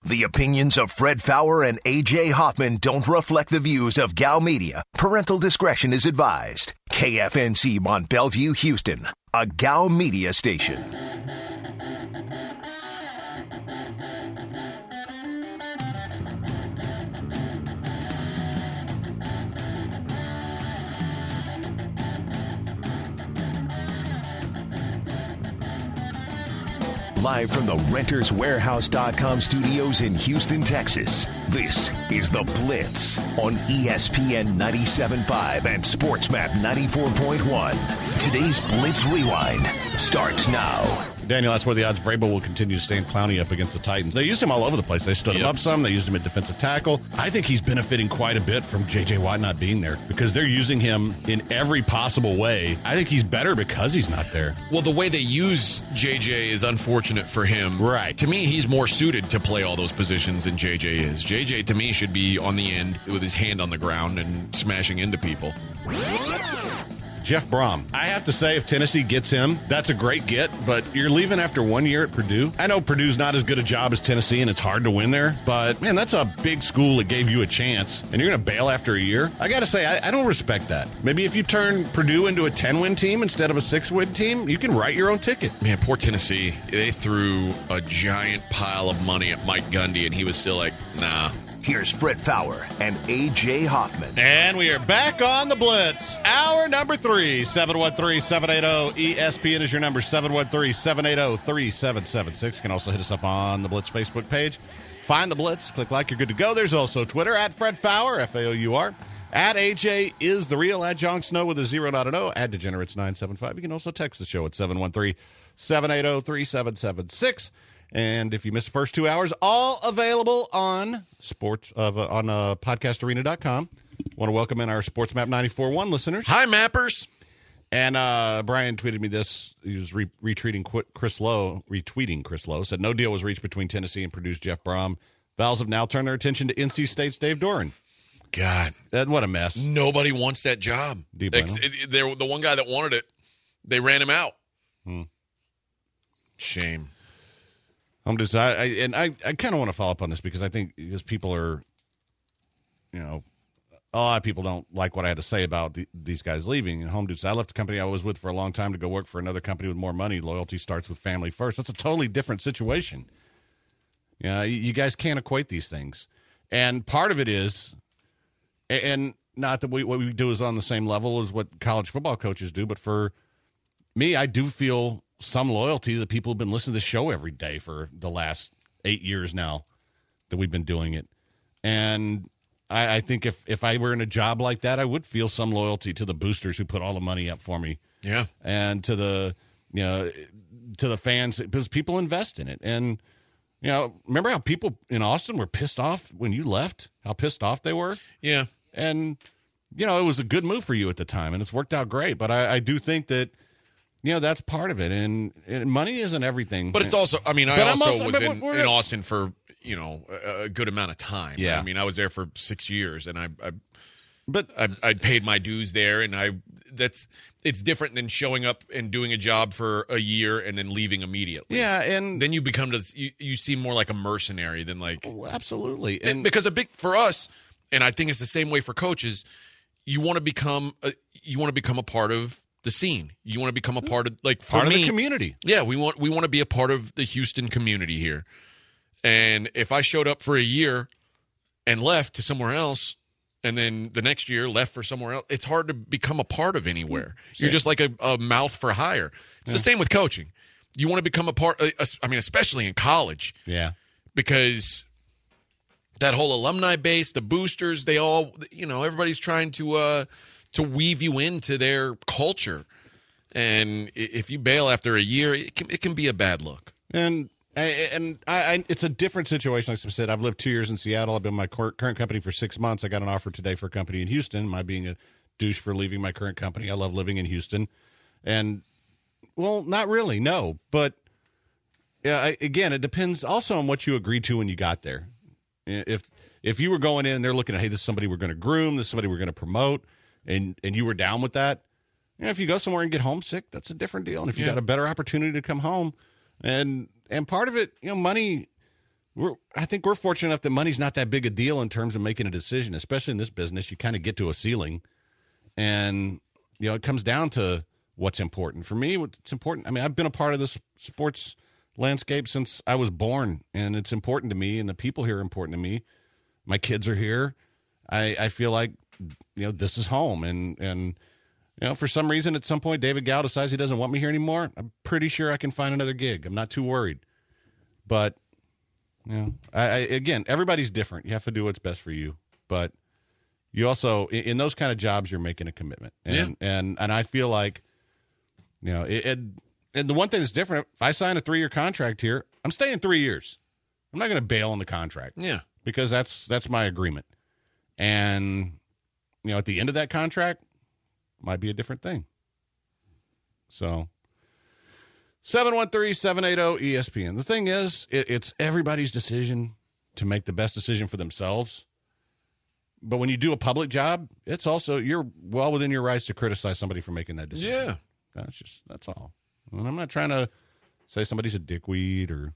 The opinions of Fred Fowler and A.J. Hoffman don't reflect the views of Gal Media. Parental discretion is advised. KFNC Mont Bellevue, Houston, a Gal Media station. Live from the RentersWarehouse.com studios in Houston, Texas, this is The Blitz on ESPN 97.5 and SportsMap 94.1. Today's Blitz Rewind starts now. Daniel, that's where the odds Vrabel will continue to stand Clowney up against the Titans. They used him all over the place. They stood him up some. They used him at defensive tackle. I think he's benefiting quite a bit from J.J. Watt not being there because they're using him in every possible way. I think he's better because he's not there. Well, the way they use J.J. is unfortunate for him. Right. To me, he's more suited to play all those positions than J.J. is. J.J., to me, should be on the end with his hand on the ground and smashing into people. Jeff Brom. I have to say, if Tennessee gets him, that's a great get, but you're leaving after 1 year at Purdue. I know Purdue's not as good a job as Tennessee, and it's hard to win there, but, man, that's a big school that gave you a chance, and you're going to bail after a year? I got to say, I don't respect that. Maybe if you turn Purdue into a 10-win team instead of a 6-win team, you can write your own ticket. Man, poor Tennessee. They threw a giant pile of money at Mike Gundy, and he was still like, nah. Here's Fred Fowler and A.J. Hoffman. And we are back on the Blitz. Hour number 3, 713-780-ESPN is your number, 713-780-3776. You can also hit us up on the Blitz Facebook page. Find the Blitz, click like, you're good to go. There's also Twitter, at Fred Fowler, F-A-O-U-R. At AJ is the real, at Jon Snow with a 0, not an O, at Degenerates975. You can also text the show at 713-780-3776. And if you missed the first 2 hours, all available on podcastarena.com. Want to welcome in our SportsMap 94.1 listeners. Hi, Mappers. And Brian tweeted me this. He was retweeting Chris Lowe. Said no deal was reached between Tennessee and Purdue's Jeff Brom. Vols have now turned their attention to NC State's Dave Doran. God. What a mess. Nobody wants that job. They're the one guy that wanted it. They ran him out. Shame. I kind of want to follow up on this because I think people are, a lot of people don't like what I had to say about these guys leaving. And Home Dudes, I left the company I was with for a long time to go work for another company with more money. Loyalty starts with family first. That's a totally different situation. You guys can't equate these things. And part of it is, and not that what we do is on the same level as what college football coaches do, but for me, I do feel some loyalty to the people who've been listening to the show every day for the last 8 years now that we've been doing it. And I think if I were in a job like that, I would feel some loyalty to the boosters who put all the money up for me. Yeah. And to the fans, because people invest in it. And, remember how people in Austin were pissed off when you left? How pissed off they were? Yeah. And, it was a good move for you at the time, and it's worked out great. But I do think that, that's part of it, and money isn't everything. But it's also, I also was in Austin for, a good amount of time. Yeah. I was there for 6 years, and I paid my dues there, and it's different than showing up and doing a job for a year and then leaving immediately. Yeah, and then you become you seem more like a mercenary than like. Oh, absolutely, and because for us, and I think it's the same way for coaches, you want to become a part of the scene. You want to become a part of part of the community. Yeah, we want to be a part of the Houston community here. And if I showed up for a year and left to somewhere else, and then the next year left for somewhere else, it's hard to become a part of anywhere. You're just like a mouth for hire. It's the same with coaching. You want to become a part. Especially in college. Yeah, because that whole alumni base, the boosters, they all, everybody's trying to weave you into their culture. And if you bail after a year, it can be a bad look. And it's a different situation. Like I said, I've lived 2 years in Seattle. I've been in my current company for 6 months. I got an offer today for a company in Houston. Am I being a douche for leaving my current company? I love living in Houston. And, well, not really, no. But, again, it depends also on what you agreed to when you got there. If you were going in and they're looking at, hey, this is somebody we're going to groom, this is somebody we're going to promote, and you were down with that, if you go somewhere and get homesick, that's a different deal. And if you got a better opportunity to come home, and part of it, money I think we're fortunate enough that money's not that big a deal in terms of making a decision, especially in this business. You kind of get to a ceiling, and it comes down to what's important. For me, what's important, I mean, I've been a part of this sports landscape since I was born, and it's important to me, and the people here are important to me. My kids are here. I feel like, this is home, and for some reason at some point David Gow decides he doesn't want me here anymore. I'm pretty sure I can find another gig. I'm not too worried. But, again, everybody's different. You have to do what's best for you. But you also, in those kind of jobs, you're making a commitment. And I feel like, and the one thing that's different, if I sign a 3-year contract here, I'm staying 3 years. I'm not going to bail on the contract. Yeah. Because that's my agreement. And, at the end of that contract, might be a different thing. So, 713-780-ESPN. The thing is, it's everybody's decision to make the best decision for themselves. But when you do a public job, it's also, you're well within your rights to criticize somebody for making that decision. Yeah. That's all. And I'm not trying to say somebody's a dickweed or,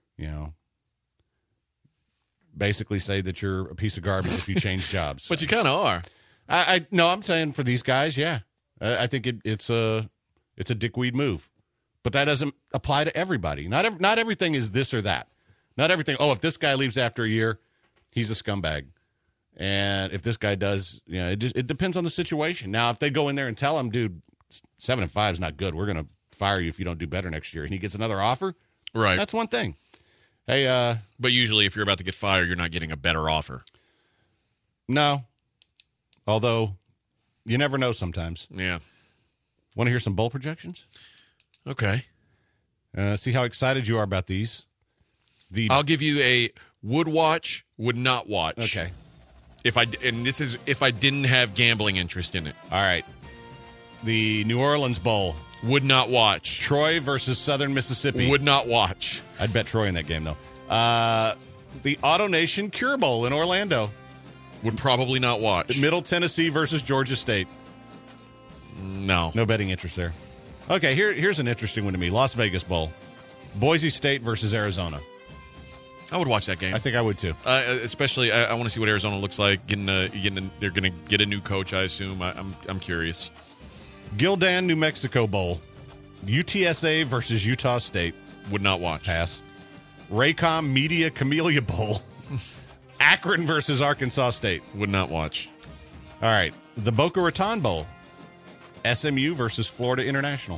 basically say that you're a piece of garbage if you change jobs. But you kind of are. No, I'm saying for these guys, yeah. I think it's a dickweed move. But that doesn't apply to everybody. Not everything is this or that. Not everything, if this guy leaves after a year, he's a scumbag. And if this guy does, it depends on the situation. Now, if they go in there and tell him, dude, 7-5 is not good. We're going to fire you if you don't do better next year. And he gets another offer. Right. That's one thing. Hey, but usually if you're about to get fired, you're not getting a better offer. No. Although, you never know sometimes. Yeah. Want to hear some bowl projections? Okay. See how excited you are about these. I'll give you a would watch, would not watch. Okay. If I didn't have gambling interest in it. All right. The New Orleans Bowl. Would not watch. Troy versus Southern Mississippi. Would not watch. I'd bet Troy in that game, though. The Auto Nation Cure Bowl in Orlando. Would probably not watch. Middle Tennessee versus Georgia State. No. No betting interest there. Okay, here's an interesting one to me. Las Vegas Bowl. Boise State versus Arizona. I would watch that game. I think I would, too. Especially, I want to see what Arizona looks like. They're going to get a new coach, I assume. I'm curious. Gildan, New Mexico Bowl. UTSA versus Utah State. Would not watch. Pass. Raycom Media Camellia Bowl. Akron versus Arkansas State. Would not watch. All right. The Boca Raton Bowl. SMU versus Florida International.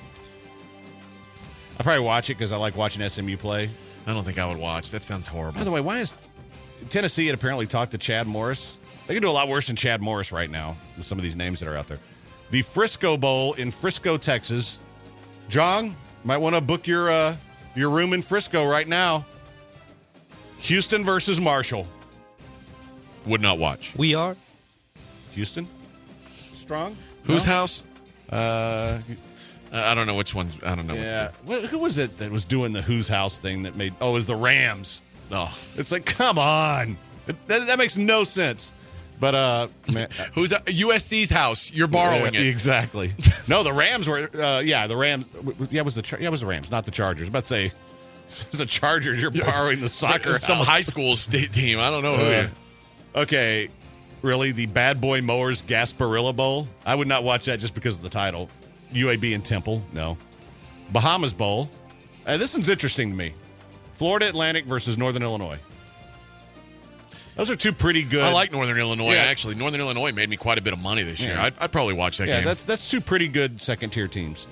I'll probably watch it because I like watching SMU play. I don't think I would watch. That sounds horrible. By the way, why is Tennessee had apparently talked to Chad Morris? They can do a lot worse than Chad Morris right now with some of these names that are out there. The Frisco Bowl in Frisco, Texas. John, might want to book your room in Frisco right now. Houston versus Marshall. Would not watch. We are. Houston? Strong? Whose house? I don't know which ones. I don't know. Yeah. Who was it that was doing the Whose House thing that made... Oh, it was the Rams. Oh. It's like, come on. That makes no sense. But, man, who's USC's house? You're borrowing it. Exactly. No, the Rams were... the Rams... Yeah, it was the Rams, not the Chargers. I was about to say, it's the Chargers. You're borrowing the soccer house. Some high school state team. I don't know who. Okay. Really, the Bad Boy Mowers Gasparilla Bowl? I would not watch that just because of the title. UAB and Temple, no. Bahamas Bowl. This one's interesting to me. Florida Atlantic versus Northern Illinois. Those are two pretty good. I like Northern Illinois, Yeah. actually. Northern Illinois made me quite a bit of money this year. Yeah. I'd probably watch that game. That's two pretty good second-tier teams.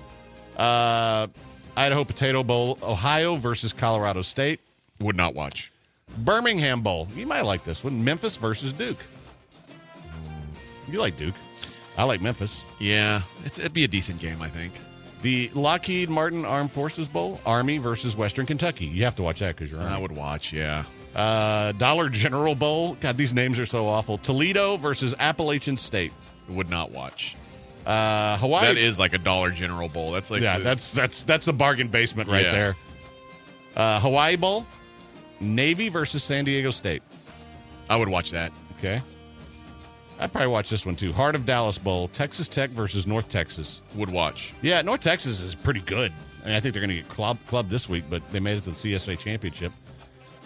Idaho Potato Bowl, Ohio versus Colorado State. Would not watch. Birmingham Bowl. You might like this one. Memphis versus Duke. You like Duke. I like Memphis. Yeah, it'd be a decent game, I think. The Lockheed Martin Armed Forces Bowl, Army versus Western Kentucky. You have to watch that because you're Army. I would watch, yeah. Dollar General Bowl. God, these names are so awful. Toledo versus Appalachian State. Would not watch. Hawaii. That is like a Dollar General Bowl. That's like that's a bargain basement right there. Hawaii Bowl, Navy versus San Diego State. I would watch that. Okay. I'd probably watch this one too. Heart of Dallas Bowl, Texas Tech versus North Texas. Would watch. Yeah, North Texas is pretty good. I think they're going to get clubbed this week, but they made it to the CSA Championship.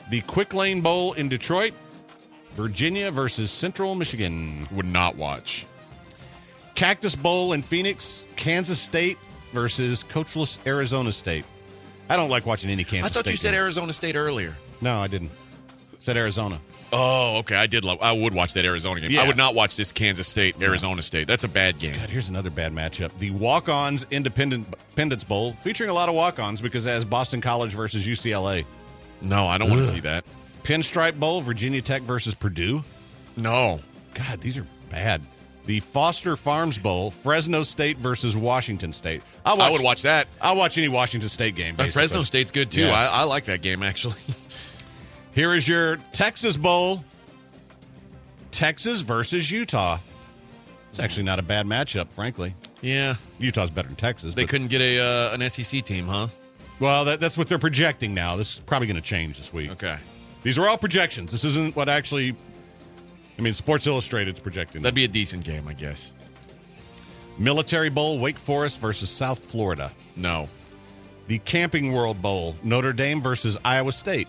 The Quick Lane Bowl in Detroit, Virginia versus Central Michigan. Would not watch. Cactus Bowl in Phoenix, Kansas State versus coachless Arizona State. I don't like watching any Kansas State. I thought you said game. Arizona State earlier. No, I didn't. Said Arizona. Oh, okay. I would watch that Arizona game. Yeah. I would not watch this Kansas State, Arizona State. That's a bad game. God, here's another bad matchup. The Walk-Ons Independence Bowl, featuring a lot of walk-ons because it has Boston College versus UCLA. No, I don't want to see that. Pinstripe Bowl, Virginia Tech versus Purdue. No. God, these are bad. The Foster Farms Bowl, Fresno State versus Washington State. I would watch that. I'll watch any Washington State game. Basically. Fresno State's good, too. Yeah. I like that game, actually. Here is your Texas Bowl, Texas versus Utah. It's actually not a bad matchup, frankly. Yeah. Utah's better than Texas. They couldn't get an SEC team, huh? Well, that's what they're projecting now. This is probably going to change this week. Okay. These are all projections. This isn't what actually... I mean, Sports Illustrated's projecting. That'd be a decent game, I guess. Military Bowl, Wake Forest versus South Florida. No. The Camping World Bowl, Notre Dame versus Iowa State.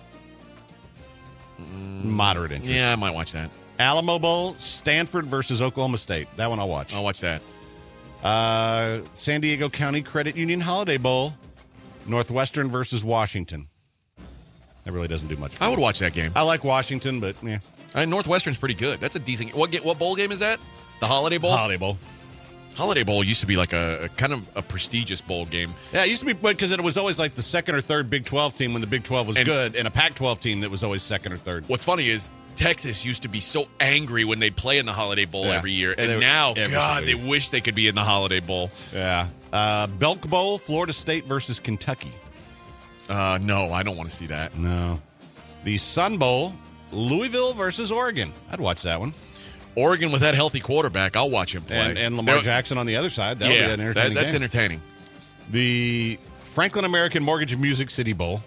Moderate interest. Yeah, I might watch that. Alamo Bowl, Stanford versus Oklahoma State. That one I'll watch. I'll watch that. San Diego County Credit Union Holiday Bowl, Northwestern versus Washington. That really doesn't do much for I would me. watch that game. I like Washington, but yeah. Northwestern's pretty good. That's a decent. What bowl game is that? The Holiday Bowl. Holiday Bowl. Holiday Bowl used to be like a kind of a prestigious bowl game. Yeah, it used to be because it was always like the second or third Big 12 team when the Big 12 was good, and a Pac-12 team that was always second or third. What's funny is Texas used to be so angry when they'd play in the Holiday Bowl every year, and now, God, they wish they could be in the Holiday Bowl. Yeah. Belk Bowl, Florida State versus Kentucky. No, I don't want to see that. No. The Sun Bowl, Louisville versus Oregon. I'd watch that one. Oregon with that healthy quarterback, I'll watch him play. And Lamar Jackson on the other side. That'll be an entertaining that's game. entertaining. The Franklin American Mortgage and Music City Bowl.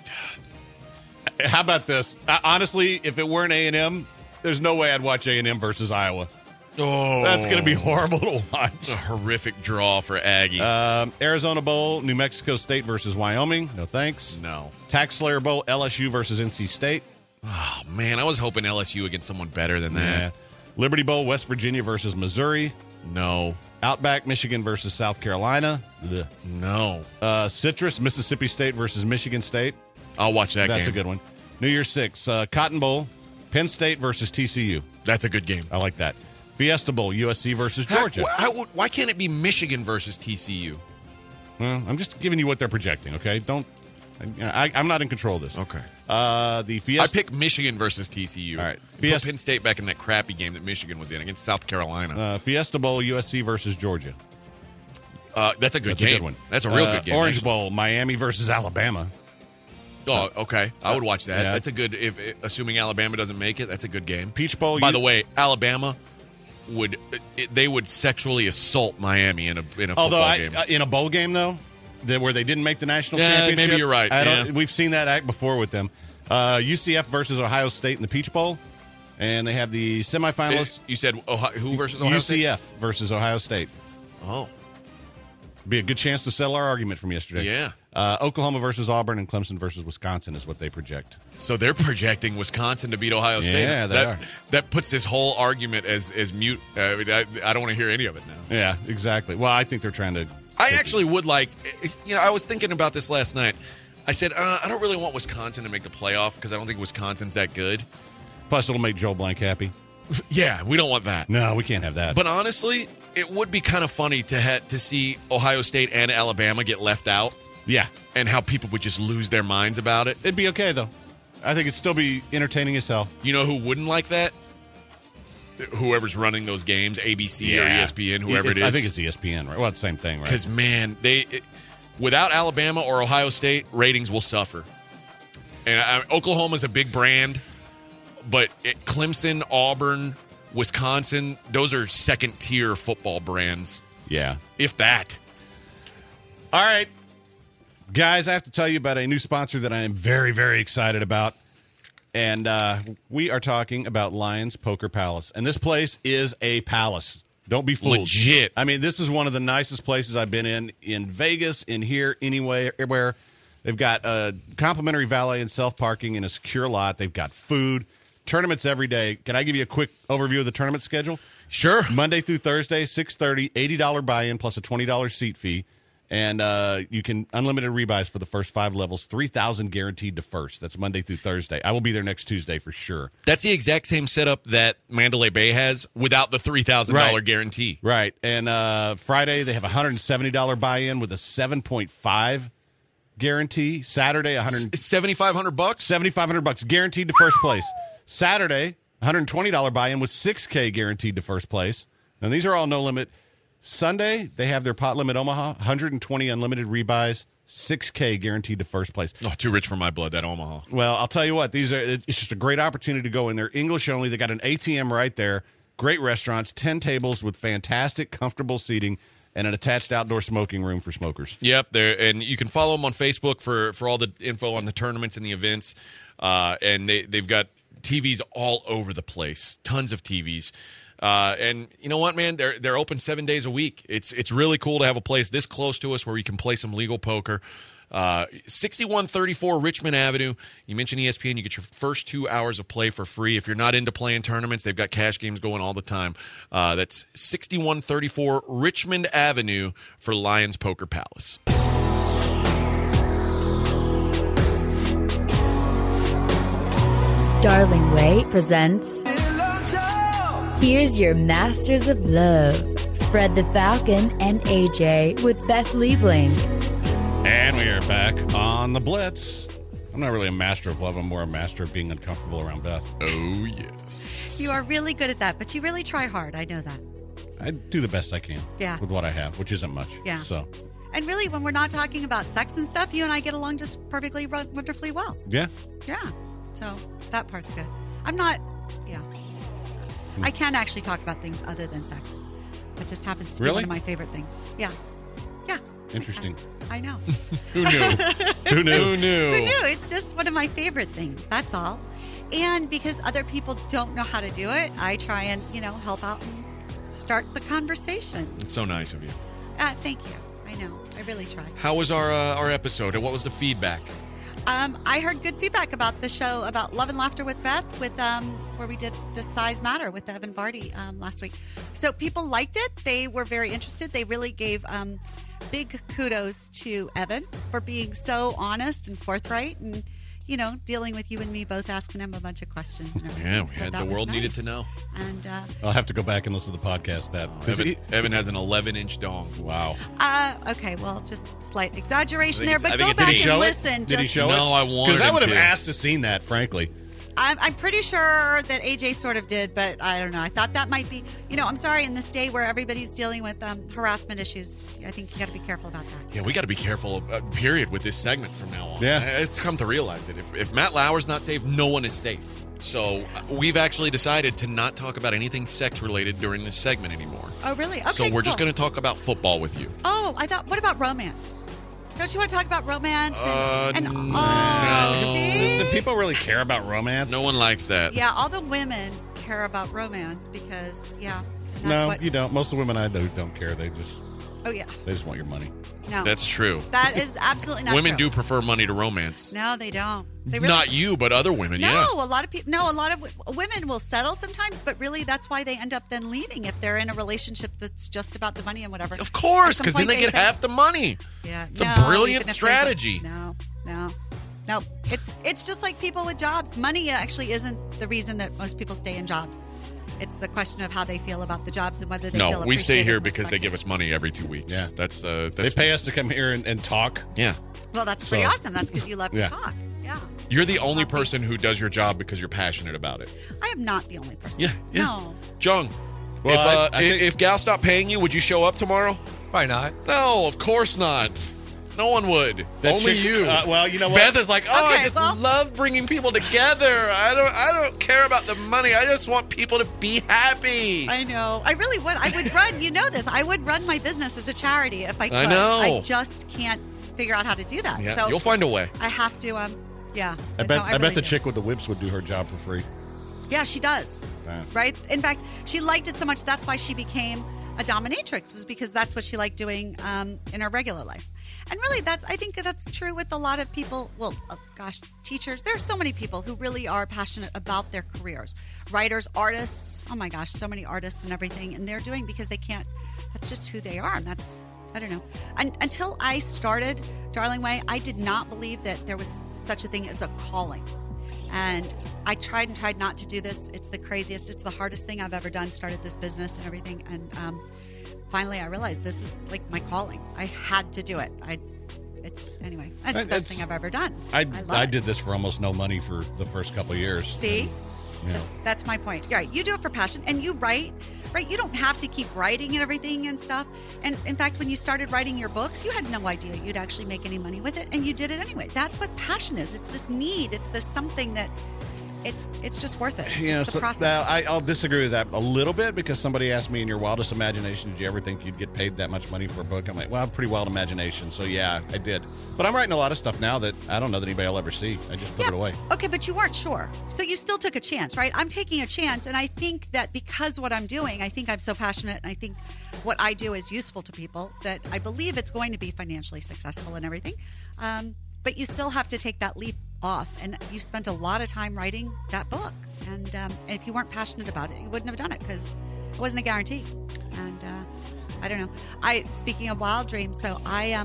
How about this? Honestly, if it weren't A&M, there's no way I'd watch A&M versus Iowa. Oh, That's going to be horrible to watch. a horrific draw for Aggie. Arizona Bowl, New Mexico State versus Wyoming. No thanks. No. Tax Slayer Bowl, LSU versus NC State. Oh, man, I was hoping LSU against someone better than that. Yeah. Liberty Bowl, West Virginia versus Missouri. No. Outback, Michigan versus South Carolina. Ugh. No. Citrus, Mississippi State versus Michigan State. I'll watch that game. That's a good one. New Year's 6, Cotton Bowl, Penn State versus TCU. That's a good game. I like that. Fiesta Bowl, USC versus Georgia. Why can't it be Michigan versus TCU? Well, I'm just giving you what they're projecting, okay? Don't. I'm not in control of this. Okay. The Fiesta. I pick Michigan versus TCU. All right. Put Penn State back in that crappy game that Michigan was in against South Carolina. Fiesta Bowl, USC versus Georgia. That's a good That's game. a good one. That's a real good game. Orange actually. Bowl, Miami versus Alabama. Oh, okay. I would watch that. Yeah. That's a good. Assuming Alabama doesn't make it, that's a good game. Peach Bowl. By the way, Alabama would sexually assault Miami in a football game. In a bowl game though, where they didn't make the national championship. Maybe you're right. We've seen that act before with them. UCF versus Ohio State in the Peach Bowl, and they have the semifinalists. You said who versus Ohio State? UCF versus Ohio State. Oh, Be a good chance to settle our argument from yesterday. Yeah. Oklahoma versus Auburn and Clemson versus Wisconsin is what they project. so they're projecting Wisconsin to beat Ohio State. Yeah, they are. That puts this whole argument as mute. I don't want to hear any of it now. Yeah, exactly. Well, I think they're trying to. I actually would like. I was thinking about this last night. I said I don't really want Wisconsin to make the playoff because I don't think Wisconsin's that good. Plus, it'll make Joe Blank happy. Yeah, we don't want that. No, we can't have that. But honestly, it would be kind of funny to see Ohio State and Alabama get left out, yeah, and how people would just lose their minds about it. it'd be okay though. I think it'd still be entertaining as hell. You know who wouldn't like that? Whoever's running those games, ABC or ESPN, whoever it is. I think it's ESPN, right? Well, it's the same thing, right? Because, man, without Alabama or Ohio State, ratings will suffer. And Oklahoma's a big brand, but Clemson, Auburn, Wisconsin, those are second-tier football brands, Yeah. if that. All right. Guys, I have to tell you about a new sponsor that I am very, very excited about. And we are talking about Lions Poker Palace. And this place is a palace. Don't be fooled. Legit. I mean, this is one of the nicest places I've been in Vegas, in here, anywhere. They've got complimentary valet and self-parking in a secure lot. They've got food. Tournaments every day. Can I give you a quick overview of the tournament schedule? Sure. Monday through Thursday, 6:30, $80 buy-in plus a $20 seat fee. And you can unlimited rebuys for the first 5 levels, $3,000 guaranteed to first. That's Monday through Thursday. I will be there next Tuesday for sure. That's the exact same setup that Mandalay Bay has without the $3,000 guarantee. Right. And Friday, they have a $170 buy-in with a 7.5 guarantee. Saturday, $7,500. $7,500 guaranteed to first place. Saturday, $120 buy-in with $6K guaranteed to first place. And these are all no limit. Sunday, they have their pot limit Omaha, 120 unlimited rebuys, $6K guaranteed to first place. Oh, too rich for my blood, that Omaha. Well, I'll tell you what, it's just a great opportunity to go in there. English only. They got an ATM right there. Great restaurants, 10 tables with fantastic, comfortable seating, and an attached outdoor smoking room for smokers. Yep, and you can follow them on Facebook for all the info on the tournaments and the events. And they've got TVs all over the place, tons of TVs. And you know what, man? They're open 7 days a week. It's really cool to have a place this close to us where we can play some legal poker. 6134 Richmond Avenue. You mentioned ESPN. You get your first 2 hours of play for free. If you're not into playing tournaments, they've got cash games going all the time. That's 6134 Richmond Avenue for Lions Poker Palace. Darling Way presents Here's Your Masters of Love, Fred the Falcon and AJ with Beth Liebling. And we are back on the Blitz. I'm not really a master of love. I'm more a master of being uncomfortable around Beth. Oh, yes. You are really good at that, but you really try hard. I know that. I do the best I can with what I have, which isn't much. Yeah. So. And really, when we're not talking about sex and stuff, you and I get along just perfectly, wonderfully well. Yeah. Yeah. So that part's good. I'm not, I can actually talk about things other than sex. That just happens to be one of my favorite things. Yeah. Yeah. Interesting. I know. Who knew? Who knew? Who knew? Who knew? It's just one of my favorite things. That's all. And because other people don't know how to do it, I try and, help out and start the conversation. It's so nice of you. Thank you. I know. I really try. How was our episode, and what was the feedback? I heard good feedback about the show about Love and Laughter with Beth, where we did Does Size Matter with Evan Barty last week. So people liked it. They were very interested. They really gave big kudos to Evan for being so honest and forthright and, dealing with you and me both asking him a bunch of questions. And everything. Yeah, we had the world needed to know. And I'll have to go back and listen to the podcast. Evan has an 11-inch dong. Wow. Okay, well, just slight exaggeration there, but go back and listen. Did he show it? No, I wanted because I would have to. asked to seen that, frankly. I'm pretty sure that AJ sort of did, but I don't know. I thought that might be, I'm sorry, in this day where everybody's dealing with harassment issues, I think you got to be careful about that. Yeah, we got to be careful, period, with this segment from now on. Yeah. It's come to realize that if Matt Lauer's not safe, no one is safe. So we've actually decided to not talk about anything sex-related during this segment anymore. Oh, really? Okay, so we're just going to talk about football with you. Oh, I thought, what about romance? Don't you want to talk about romance? No. See? Do people really care about romance? No one likes that. Yeah, all the women care about romance because, No, you don't. Most of the women I know don't care. They just want your money. No. That's true. That is absolutely not Women true. do prefer money to romance. No, they don't. They really Not you, but other women, No, yeah. a lot of people. No, a lot of women will settle sometimes, but really, that's why they end up then leaving if they're in a relationship that's just about the money and whatever. Of course, At some because then point they get say, half the money. Yeah, It's a brilliant even if strategy. No. It's just like people with jobs. Money actually isn't the reason that most people stay in jobs. It's the question of how they feel about the jobs and whether they feel No, we stay appreciated here and because they respected. give us money every 2 weeks. Yeah. That's They pay us to come here and talk. Yeah. Well, that's pretty So- awesome. That's because you love to Yeah. talk. Yeah. You're the only person who does your job because you're passionate about it. I am not the only person. Yeah. No. Jung, Well, I think- if Gal stopped paying you, would you show up tomorrow? Probably not. No, of course not. No one would. That Only chick- you. well, you know what? Beth is like, I Okay, just well- love bringing people together. I don't care about the money. I just want people to be happy. I know. I really would. I would run. You know this. I would run my business as a charity if I could. I know. I just can't figure out how to do that. Yeah, so you'll find a way. I have to. Yeah. I But bet no, I bet really the do. chick with the whips would do her job for free. Yeah, she does. Yeah. Right. In fact, she liked it so much. That's why she became a dominatrix was because that's what she liked doing in her regular life. And really, I think that's true with a lot of people. Well, teachers. There's so many people who really are passionate about their careers. Writers, artists. Oh my gosh, so many artists and everything. And they're doing because they can't. That's just who they are. And that's, I don't know. Until I started Darling Way, I did not believe that there was such a thing as a calling. And I tried and tried not to do this. It's the craziest. It's the hardest thing I've ever done. Started this business and everything. And finally, I realized this is like my calling. I had to do it. Anyway, that's the best thing I've ever done. I did this for almost no money for the first couple of years. See? Yeah. That's my point. You're right. You do it for passion, and you write, right? You don't have to keep writing and everything and stuff. And in fact, when you started writing your books, you had no idea you'd actually make any money with it, and you did it anyway. That's what passion is. It's this need. It's this something that it's just worth it. It's the process. I'll disagree with that a little bit, because somebody asked me, in your wildest imagination, did you ever think you'd get paid that much money for a book? I'm like, well, I have pretty wild imagination, so yeah, I did. But I'm writing a lot of stuff now that I don't know that anybody will ever see. I just put it away. Okay, but you weren't sure. So you still took a chance, right? I'm taking a chance, and I think that because what I'm doing, I think I'm so passionate, and I think what I do is useful to people, that I believe it's going to be financially successful and everything. But you still have to take that leap off, and you spent a lot of time writing that book. And if you weren't passionate about it, you wouldn't have done it, because it wasn't a guarantee. And I don't know. Speaking of wild dreams, so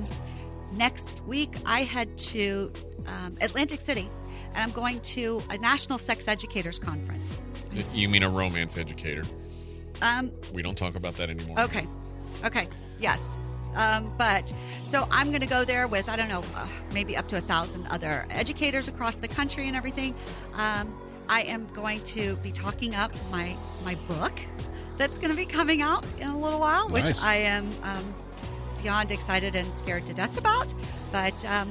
next week I head to Atlantic City, and I'm going to a National Sex Educators Conference. You mean a romance educator? We don't talk about that anymore. Okay. Yes. But so I'm going to go there with, I don't know, maybe up to 1,000 other educators across the country and everything. I am going to be talking up my book that's going to be coming out in a little while, Nice. which I am beyond excited and scared to death about. But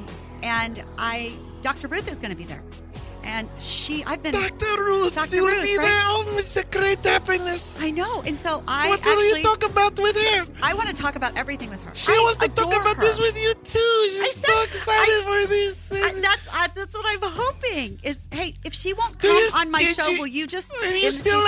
Dr. Ruth is going to be there. And Dr. Ruth, Dr. you'll Ruth, be right? there. Oh, it's a great happiness. I know. And so What will you talk about with her? I want to talk about everything with her. She wants to talk about this with you, too. She's so excited for this. That's what I'm hoping. Is, hey, if she won't come on my show, will you just? You still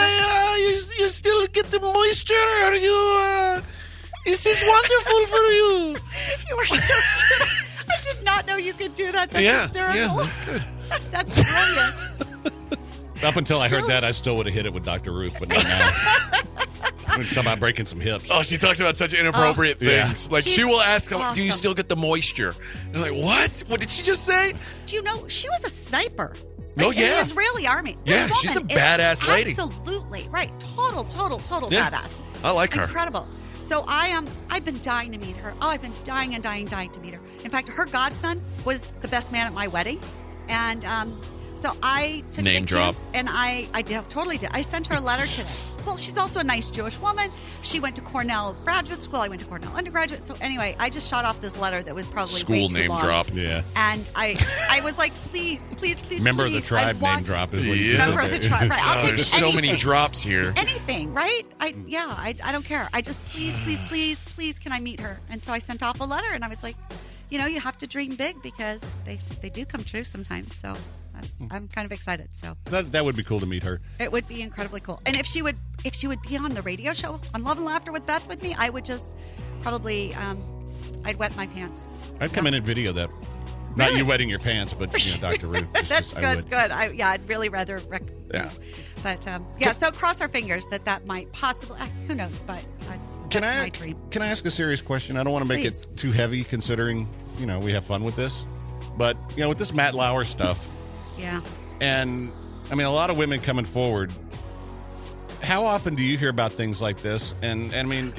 get the moisture? Are you? This is wonderful for you. You were so good. I did not know you could do that. That's hysterical. Yeah, that's good. That's brilliant. Up until I heard that, I still would have hit it with Dr. Ruth, but not now. We're talking about breaking some hips. Oh, she talks about such inappropriate things. Yeah. Like, she will ask, awesome. do you still get the moisture? And I'm like, what? What did she just say? Do you know she was a sniper? Oh, in yeah. the Israeli army. Yeah, This she's a woman is badass lady. Absolutely right. Total Yeah. badass. I like her. Incredible. So I've been dying to meet her. Oh, I've been dying to meet her. In fact, her godson was the best man at my wedding, and so I took Name the drop. chance, and I totally did. I sent her a letter today. Well, she's also a nice Jewish woman. She went to Cornell graduate school. I went to Cornell undergraduate. So anyway, I just shot off this letter that was probably way School too name long. drop. Yeah. And I was like, please, Member of the tribe name drop is what you Yeah. Member of the tribe, right? I'll Oh, take there's so many anything. drops here. Anything, right? I don't care. I just please, can I meet her? And so I sent off a letter, and I was like, you have to dream big, because they do come true sometimes. So I'm kind of excited. So That would be cool to meet her. it would be incredibly cool. And if she would be on the radio show on Love and Laughter with Beth with me, I would just probably I'd wet my pants. I'd come in and video that. Not Really? you wetting your pants, but Dr. Ruth. That's I good. would. Good. I'd really rather. Yeah. But so cross our fingers that might possibly. Who knows? But that's my dream. Can I ask a serious question? I don't want to make Please. it too heavy, considering we have fun with this. But with this Matt Lauer stuff, Yeah. and I mean a lot of women coming forward. How often do you hear about things like this? And I mean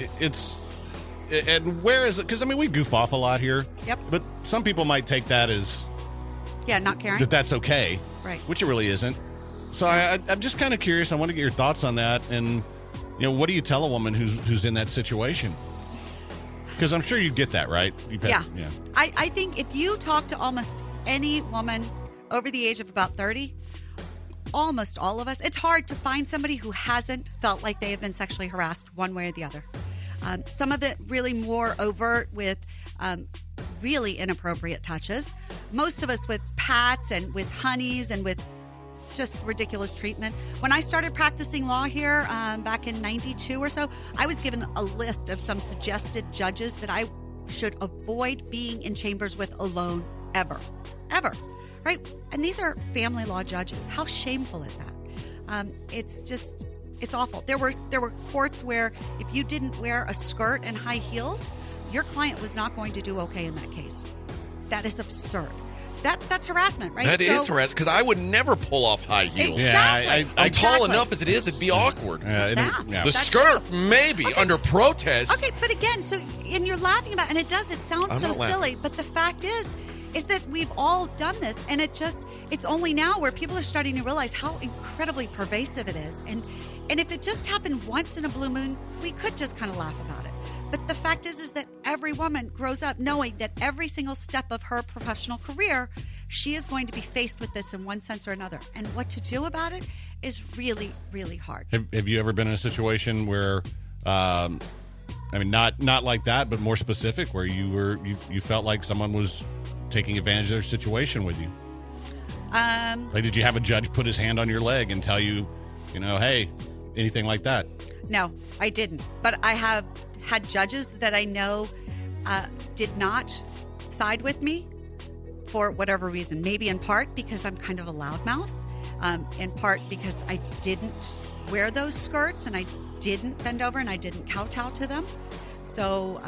and where is it? Because I mean we goof off a lot here. Yep. But some people might take that as Not caring. that's okay, Right. Which it really isn't. So I'm just kind of curious. I want to get your thoughts on that. And what do you tell a woman who's in that situation? Because I'm sure you get that, right? Yeah. I think if you talk to almost any woman over the age of about 30, almost all of us, it's hard to find somebody who hasn't felt like they have been sexually harassed one way or the other. Some of it really more overt with really inappropriate touches. Most of us with pats and with honeys and with just ridiculous treatment. When I started practicing law here back in 92 or so, I was given a list of some suggested judges that I should avoid being in chambers with alone ever. Right? And these are family law judges. How shameful is that? It's awful. There were courts where if you didn't wear a skirt and high heels, your client was not going to do okay in that case. That is absurd. That's harassment, right? That is harassment, because I would never pull off high heels. Exactly. I'm tall enough as it is, it'd be awkward. The skirt, maybe, under protest. Okay, but again, and you're laughing about it, and it sounds so silly, but the fact is that we've all done this, and it's only now where people are starting to realize how incredibly pervasive it is. And if it just happened once in a blue moon, we could just kind of laugh about it. But the fact is that every woman grows up knowing that every single step of her professional career, she is going to be faced with this in one sense or another. And what to do about it is really, really hard. Have you ever been in a situation where, not like that, but more specific, where you felt like someone was taking advantage of their situation with you? Like, did you have a judge put his hand on your leg and tell you, hey, anything like that? No, I didn't. But I have had judges that I know did not side with me for whatever reason. Maybe in part because I'm kind of a loudmouth, in part because I didn't wear those skirts and I didn't bend over and I didn't kowtow to them. So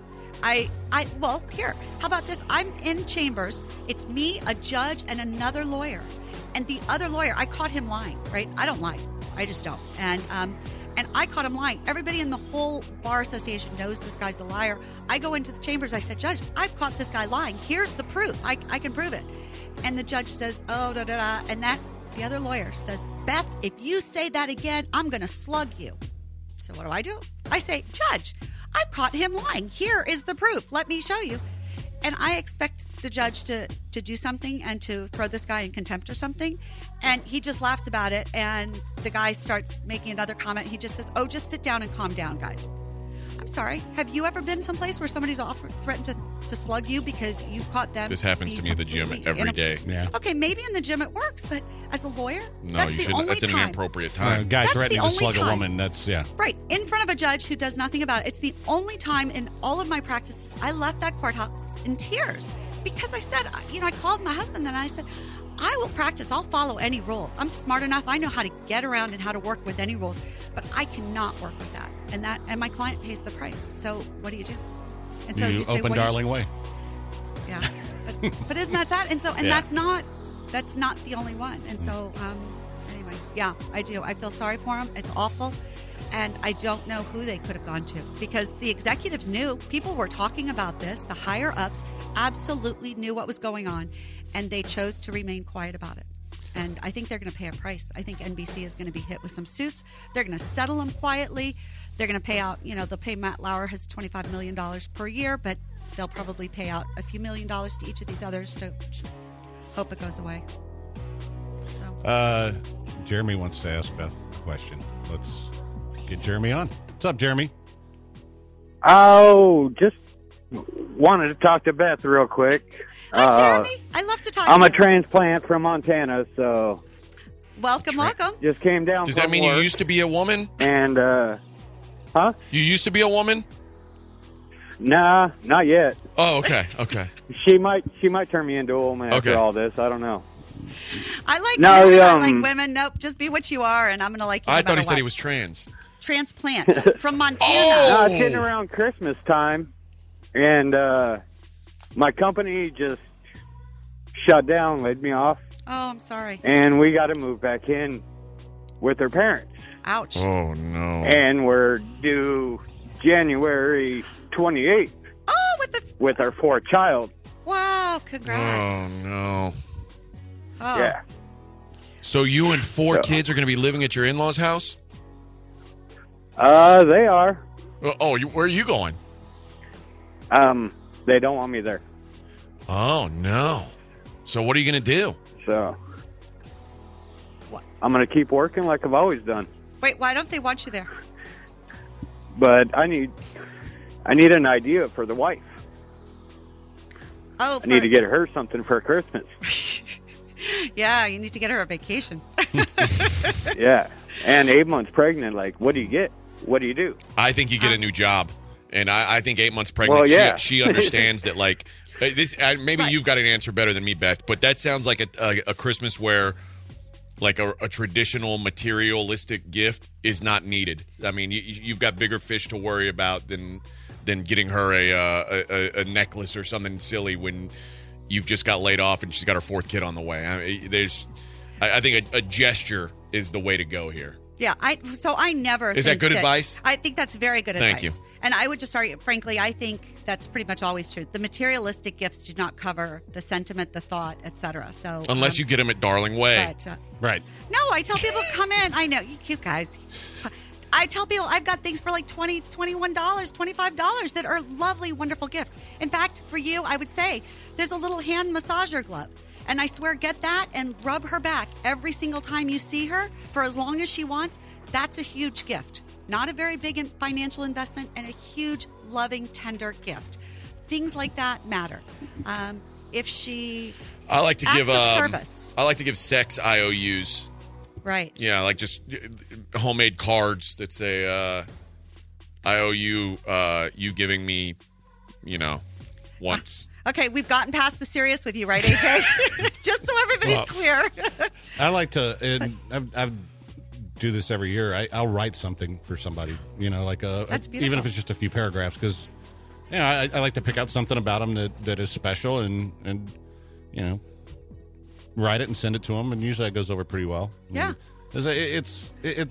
here, how about this? I'm in chambers. It's me, a judge, and another lawyer. And the other lawyer, I caught him lying, right? I don't lie. I just don't. And I caught him lying. Everybody in the whole bar association knows this guy's a liar. I go into the chambers. I said, Judge, I've caught this guy lying. Here's the proof. I can prove it. And the judge says, oh, da-da-da. And the other lawyer says, Beth, if you say that again, I'm going to slug you. So what do? I say, Judge, I've caught him lying. Here is the proof. Let me show you. And I expect the judge to do something and to throw this guy in contempt or something. And he just laughs about it. And the guy starts making another comment. He just says, oh, just sit down and calm down, guys. I'm sorry. Have you ever been someplace where somebody's threatened to slug you because you caught them? This happens to me at the gym every day. Yeah. Okay, maybe in the gym it works, but as a lawyer, no, you shouldn't. That's an inappropriate time. A guy threatening to slug a woman. That's right in front of a judge who does nothing about it. It's the only time in all of my practice I left that courthouse in tears because I said, I called my husband and I said, I will practice. I'll follow any rules. I'm smart enough. I know how to get around and how to work with any rules, but I cannot work with that. And my client pays the price. So what do you do? And so you say, open darling way. Yeah, but isn't that sad? And so that's not the only one. And so anyway, yeah, I do. I feel sorry for him. It's awful. And I don't know who they could have gone to because the executives knew. People were talking about this. The higher ups absolutely knew what was going on, and they chose to remain quiet about it. And I think they're going to pay a price. I think NBC is going to be hit with some suits. They're going to settle them quietly. They're going to pay out, they'll pay Matt Lauer his $25 million per year, but they'll probably pay out a few $1 million to each of these others to hope it goes away. So. Jeremy wants to ask Beth a question. Let's get Jeremy on. What's up, Jeremy? Oh, just wanted to talk to Beth real quick. Hi, Jeremy. I love to talk I'm to a you. transplant from Montana, so... Welcome. Just came down Does from that mean work, you used to be a woman? And, huh? You used to be a woman? Nah, not yet. Oh, okay. She might turn me into a woman after all this. I don't know. I like men. I like women. Nope, just be what you are, and I'm going to like you. I thought he said he was trans. Transplant from Montana. No, it's getting around Christmas time, and my company just shut down, laid me off. Oh, I'm sorry. And we got to move back in with her parents. Ouch. Oh, no. And we're due January 28th. Oh, with our fourth child. Wow, congrats. Oh, no. Oh. Yeah. So you and four kids are going to be living at your in-laws' house? They are. Oh, where are you going? They don't want me there. Oh, no. So what are you going to do? So I'm going to keep working like I've always done. Wait, why don't they want you there? But I need an idea for the wife. Oh, I need to get her something for Christmas. Yeah, you need to get her a vacation. Yeah. And 8 months pregnant, like, what do you get? What do you do? I think you get a new job, and I think 8 months pregnant. Well, yeah. she understands that. Like this, maybe Right. you've got an answer better than me, Beth. But that sounds like a Christmas where, like a traditional materialistic gift is not needed. I mean, you've got bigger fish to worry about than getting her a necklace or something silly when you've just got laid off and she's got her fourth kid on the way. I mean, I think a gesture is the way to go here. Yeah, I never. Is that good advice? I think that's very good Thank advice. you. And I would just argue, frankly, I think that's pretty much always true. The materialistic gifts do not cover the sentiment, the thought, etc. So Unless you get them at Darling Way. But, Right. no, I tell people come in. I know you cute guys. I tell people I've got things for like $20, $21, $25 that are lovely, wonderful gifts. In fact, for you, I would say there's a little hand massager glove. And I swear, get that and rub her back every single time you see her for as long as she wants. That's a huge gift. Not a very big financial investment and a huge, loving, tender gift. Things like that matter. If she I like to acts give of service. I like to give sex IOUs. Right. Yeah, like just homemade cards that say I owe you you giving me, once. Okay, we've gotten past the serious with you, right, AJ? Just so everybody's clear. I like to, and I do this every year. I'll write something for somebody, like That's beautiful. even if it's just a few paragraphs, because I like to pick out something about them that is special and write it and send it to them, and usually it goes over pretty well. Yeah. It's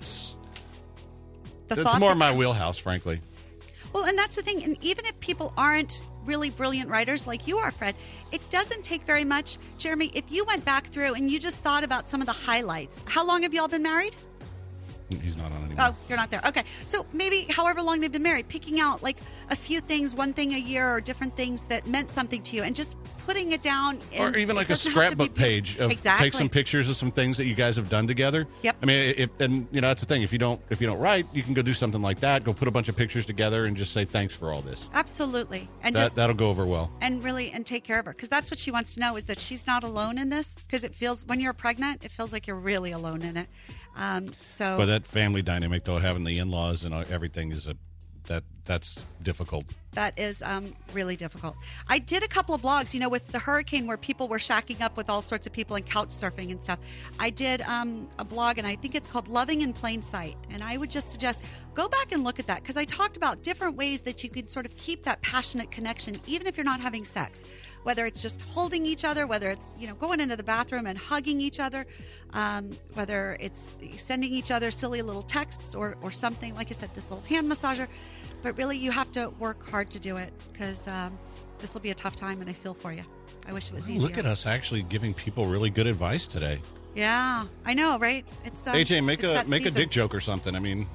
The it's thought more that- my wheelhouse, frankly. Well, and that's the thing. And even if people aren't really brilliant writers like you are, Fred, it doesn't take very much. Jeremy, if you went back through and you just thought about some of the highlights, how long have y'all been married? He's not on anymore. Oh, you're not there. Okay. So maybe however long they've been married, picking out like a few things, one thing a year or different things that meant something to you and just putting it down. Or even like a scrapbook page of exactly. take some pictures of some things that you guys have done together. Yep. I mean, that's the thing. If you don't write, you can go do something like that. Go put a bunch of pictures together and just say thanks for all this. Absolutely. And That'll go over well. and take care of her, because that's what she wants to know, is that she's not alone in this, because it feels, when you're pregnant, it feels like you're really alone in it. But that family dynamic, though, having the in-laws and everything is that's difficult. That is really difficult. I did a couple of blogs, with the hurricane where people were shacking up with all sorts of people and couch surfing and stuff. I did a blog, and I think it's called Loving in Plain Sight. And I would just suggest go back and look at that, because I talked about different ways that you can sort of keep that passionate connection, even if you're not having sex. Whether it's just holding each other, whether it's, going into the bathroom and hugging each other, whether it's sending each other silly little texts or something, like I said, this little hand massager. But really, you have to work hard to do it, because this will be a tough time, and I feel for you. I wish it was easier. Look at us actually giving people really good advice today. Yeah, I know, right? It's AJ, make it's a that season. dick joke or something. I mean,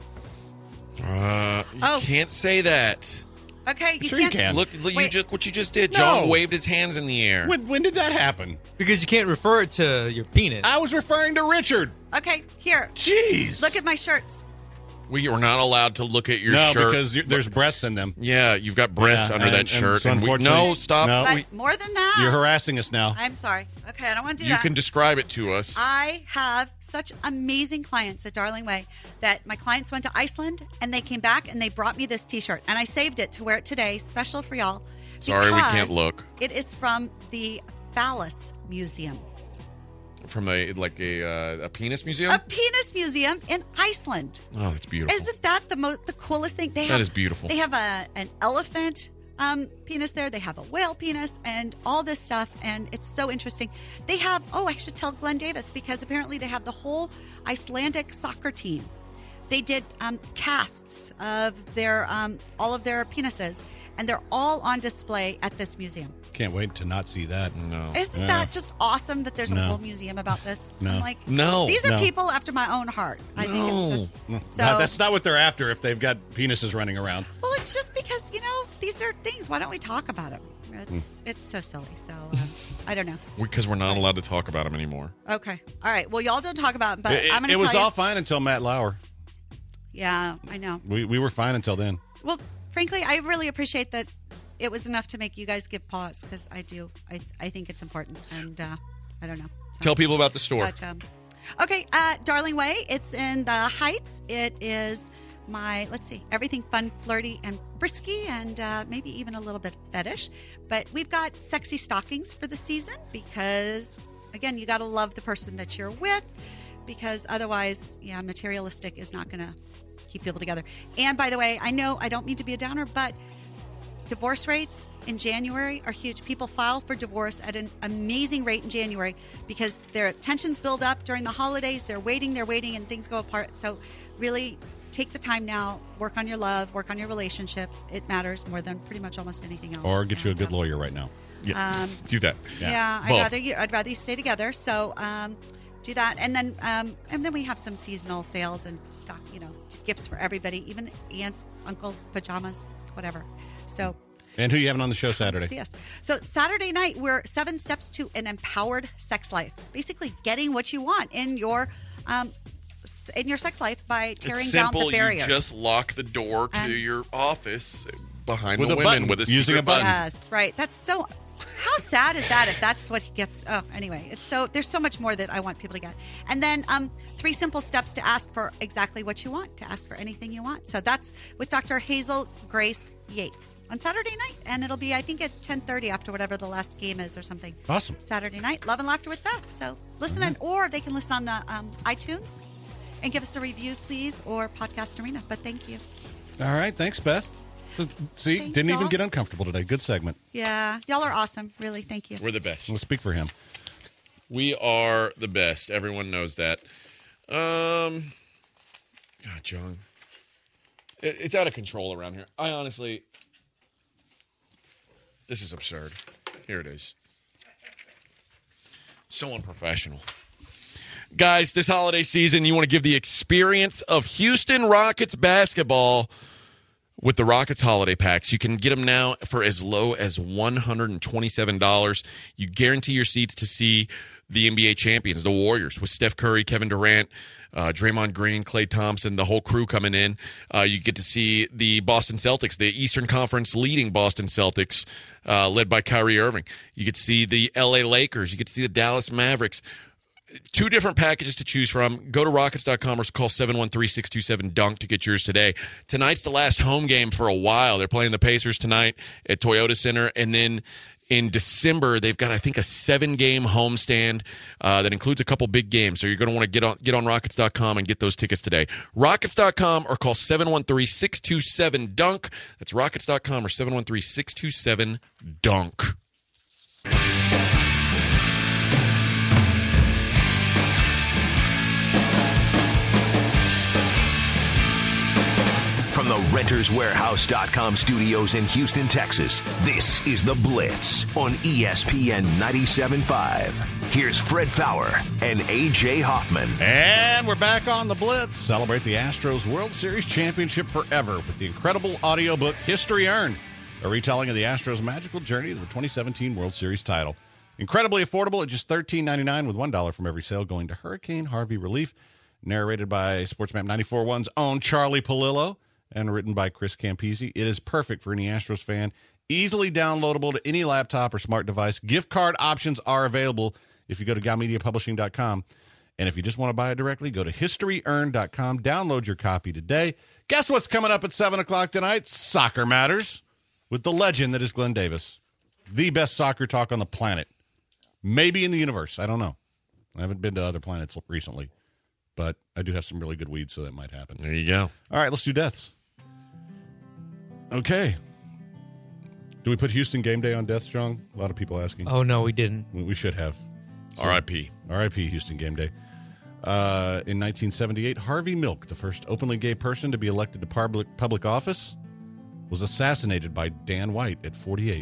You can't say that. Okay, Sure you can. Look, Wait. what you just did. No. John waved his hands in the air. when did that happen? Because you can't refer it to your penis. I was referring to Richard. Okay, here. Jeez. Look at my shirts. We are not allowed to look at your no, shirt. because there's breasts in them. Yeah, you've got breasts Yeah, under that shirt. so And we, unfortunately- no, stop. No. But more than that, You're harassing us now. I'm sorry. Okay, I don't want to do You that. can describe it to us. I have such amazing clients at Darling Way that my clients went to Iceland and they came back and they brought me this T-shirt, and I saved it to wear it today, special for y'all. Sorry, we because can't look. It is from the Phallus Museum, From a penis museum. a penis museum in Iceland. Oh, that's beautiful. Isn't that the coolest thing? That is beautiful. They have an elephant penis there. They have a whale penis and all this stuff, and it's so interesting. They have, I should tell Glenn Davis, because apparently they have the whole Icelandic soccer team. They did casts of their all of their penises, and they're all on display at this museum. Can't wait to not see that. No. Isn't Yeah. that just awesome that there's a No. whole museum about this? No. I'm like, No. these are No. people after my own heart. I think No. it's just so. That's not what they're after if they've got penises running around. Well, it's just because these are things. Why don't we talk about them? It's so silly. So I don't know. Because we're not allowed to talk about them anymore. Okay, all right. Well, y'all don't talk about them, but It, I'm going to it tell was you. all fine until Matt Lauer. Yeah, I know. We were fine until then. Well, frankly, I really appreciate that it was enough to make you guys give pause, because I do. I think it's important, and I don't know. Tell people about the store. But, okay, Darling Way. It's in the Heights. It is everything fun, flirty, and frisky, and maybe even a little bit fetish. But we've got sexy stockings for the season because, again, you got to love the person that you're with because otherwise, materialistic is not going to keep people together. And by the way, I know I don't mean to be a downer, but divorce rates in January are huge. People file for divorce at an amazing rate in January because their tensions build up during the holidays. They're waiting, and things go apart. So really take the time now, work on your love, work on your relationships. It matters more than pretty much almost anything else. Or get you a good lawyer right now. Yeah, do that. Yeah, I'd rather you stay together. So do that, and then we have some seasonal sales and stock, gifts for everybody, even aunts, uncles, pajamas, whatever. So. And who you having on the show Saturday? See us. So Saturday night, we're 7 steps to an empowered sex life. Basically, getting what you want in your sex life by tearing down the barriers. You just lock the door to your office behind with the a women button, with a using secret a button. Yes, right. That's so. How sad is that if that's what he gets? Oh, anyway, there's so much more that I want people to get. And then 3 simple steps to ask for exactly what you want, to ask for anything you want. So that's with Dr. Hazel Grace Yates on Saturday night. And it'll be, I think, at 10:30 after whatever the last game is or something. Awesome. Saturday night. Love and Laughter with Beth. So listen or they can listen on the iTunes and give us a review, please, or Podcast Arena. But thank you. All right. Thanks, Beth. See, Thanks, didn't even y'all. get uncomfortable today. Good segment. Yeah. Y'all are awesome. Really. Thank you. We're the best. Let's speak for him. We are the best. Everyone knows that. God, John. It's out of control around here. I honestly... This is absurd. Here it is. So unprofessional. Guys, this holiday season, you want to give the experience of Houston Rockets basketball with the Rockets holiday packs. You can get them now for as low as $127. You guarantee your seats to see the NBA champions, the Warriors, with Steph Curry, Kevin Durant, Draymond Green, Klay Thompson, the whole crew coming in. You get to see the Boston Celtics, the Eastern Conference leading Boston Celtics, led by Kyrie Irving. You get to see the LA Lakers. You get to see the Dallas Mavericks. 2 different packages to choose from. Go to Rockets.com or call 713-627-DUNK to get yours today. Tonight's the last home game for a while. They're playing the Pacers tonight at Toyota Center. And then in December, they've got, I think, a 7-game homestand that includes a couple big games. So you're going to want to get on Rockets.com and get those tickets today. Rockets.com or call 713-627-DUNK. That's Rockets.com or 713-627-DUNK. From the RentersWarehouse.com studios in Houston, Texas, this is The Blitz on ESPN 97.5. Here's Fred Fowler and A.J. Hoffman. And we're back on The Blitz. Celebrate the Astros World Series championship forever with the incredible audiobook History Earned, a retelling of the Astros' magical journey to the 2017 World Series title. Incredibly affordable at just $13.99 with $1 from every sale going to Hurricane Harvey relief. Narrated by SportsMap 94.1's own Charlie Palillo and written by Chris Campisi. It is perfect for any Astros fan. Easily downloadable to any laptop or smart device. Gift card options are available if you go to GoMediaPublishing.com. And if you just want to buy it directly, go to HistoryEarned.com. Download your copy today. Guess what's coming up at 7 o'clock tonight? Soccer Matters with the legend that is Glenn Davis. The best soccer talk on the planet. Maybe in the universe. I don't know. I haven't been to other planets recently. But I do have some really good weed, so that might happen. There you go. All right, let's do deaths. Okay. Do we put Houston Game Day on Death Strong? A lot of people asking. Oh, no, we didn't. We should have. So, R.I.P. R.I.P. Houston Game Day. In 1978, Harvey Milk, the first openly gay person to be elected to public office, was assassinated by Dan White at 48.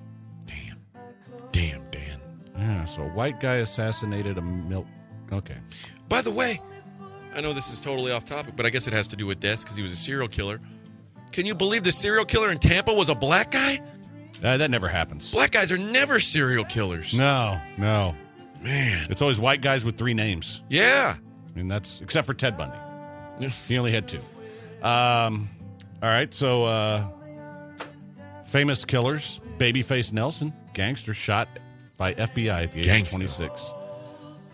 Damn, Dan. Yeah, so a white guy assassinated a milk. Okay. By the way, I know this is totally off topic, but I guess it has to do with deaths because he was a serial killer. Can you believe the serial killer in Tampa was a black guy? That never happens. Black guys are never serial killers. No. Man. It's always white guys with 3 names. Yeah. I mean, that's except for Ted Bundy. He only had 2. All right, so famous killers. Babyface Nelson, gangster, shot by FBI at the age of 26.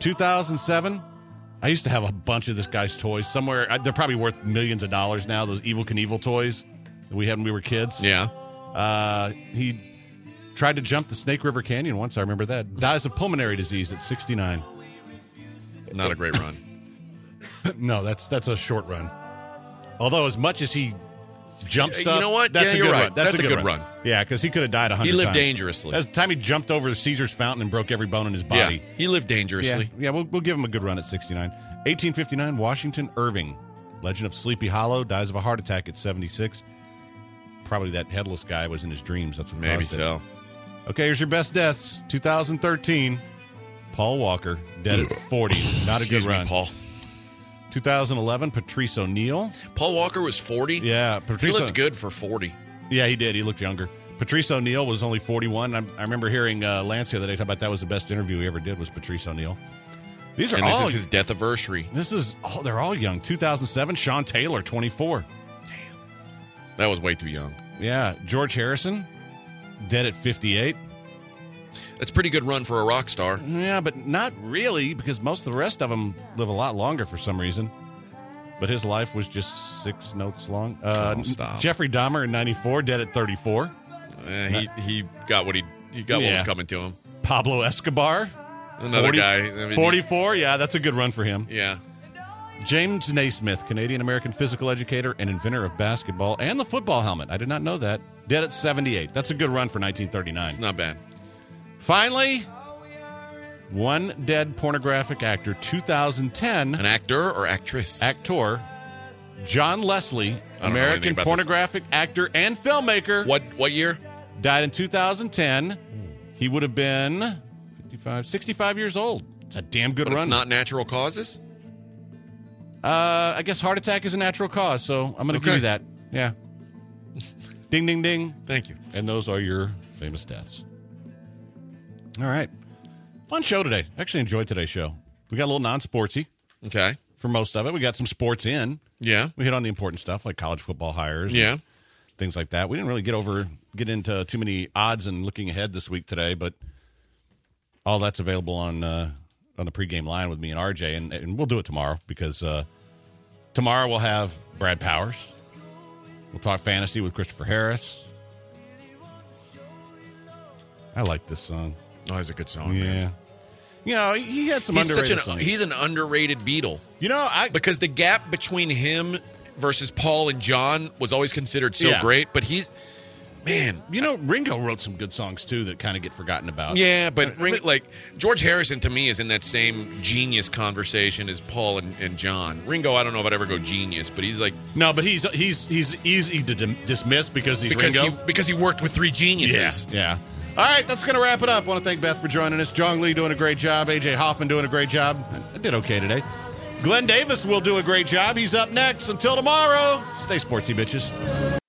2007, I used to have a bunch of this guy's toys somewhere. They're probably worth millions of dollars now, those Evel Knievel toys that we had when we were kids. Yeah. He tried to jump the Snake River Canyon once. I remember that. Dies of pulmonary disease at 69. Not a great run. No, that's a short run. Although as much as he jumped stuff, you know what? That's Yeah, a you're good right. run. That's a good run. Yeah, because he could have died 100 times. He lived dangerously. That's the time he jumped over the Caesar's Fountain and broke every bone in his body. Yeah, he lived dangerously. Yeah, we'll give him a good run at 69. 1859, Washington Irving, Legend of Sleepy Hollow, dies of a heart attack at 76. Probably that headless guy was in his dreams. That's what Maybe caused it. so. Okay, here's your best deaths. 2013, Paul Walker, dead at 40. Not a Excuse good me, run. Paul. 2011, Patrice O'Neal. Paul Walker was 40? Yeah, He Patrice. looked good for 40. Yeah, he did. He looked younger. Patrice O'Neal was only 41. I remember hearing Lance the other day talk about that was the best interview he ever did was Patrice O'Neal. These are And all. this is his death anniversary. They're all young. 2007, Sean Taylor, 24. That was way too young. Yeah, George Harrison, dead at 58. That's a pretty good run for a rock star. Yeah, but not really, because most of the rest of them live a lot longer for some reason. But his life was just 6 notes long. Stop. Jeffrey Dahmer in 94, dead at 34. He got what what was coming to him. Pablo Escobar, Another guy. I mean, 44. Yeah, that's a good run for him. Yeah. James Naismith, Canadian-American physical educator and inventor of basketball and the football helmet. I did not know that. Dead at 78. That's a good run for 1939. It's not bad. Finally, one dead pornographic actor, 2010. An actor or actress? Actor, John Leslie, I don't know anything American about pornographic actor and filmmaker. What year? Died in 2010. He would have been 65 years old. It's a damn good But run. it's not natural causes? I guess heart attack is a natural cause, so I'm going to give you that. Yeah. Ding, ding, ding. Thank you. And those are your famous deaths. All right. Fun show today. Actually enjoyed today's show. We got a little non-sportsy Okay. for most of it. We got some sports in. Yeah. We hit on the important stuff like college football hires. Yeah. And things like that. We didn't really get into too many odds and looking ahead this week today, but all that's available on the pregame line with me and RJ, and we'll do it tomorrow because tomorrow we'll have Brad Powers. We'll talk fantasy with Christopher Harris. I like this song. Oh, it's a good song. Yeah. Man. You know, he had some He's underrated songs. He's an underrated Beatle. You know, because the gap between him versus Paul and John was always considered so Yeah. great, but he's man. You know, Ringo wrote some good songs too that kind of get forgotten about. Yeah, but like George Harrison to me is in that same genius conversation as Paul and John. Ringo, I don't know if I'd ever go genius, but he's like No, but he's easy to dismiss because he's Ringo. Because he worked with three geniuses. Yeah. All right, that's going to wrap it up. I want to thank Beth for joining us. Jong Lee doing a great job. AJ Hoffman doing a great job. I did okay today. Glenn Davis will do a great job. He's up next. Until tomorrow, stay sportsy, bitches.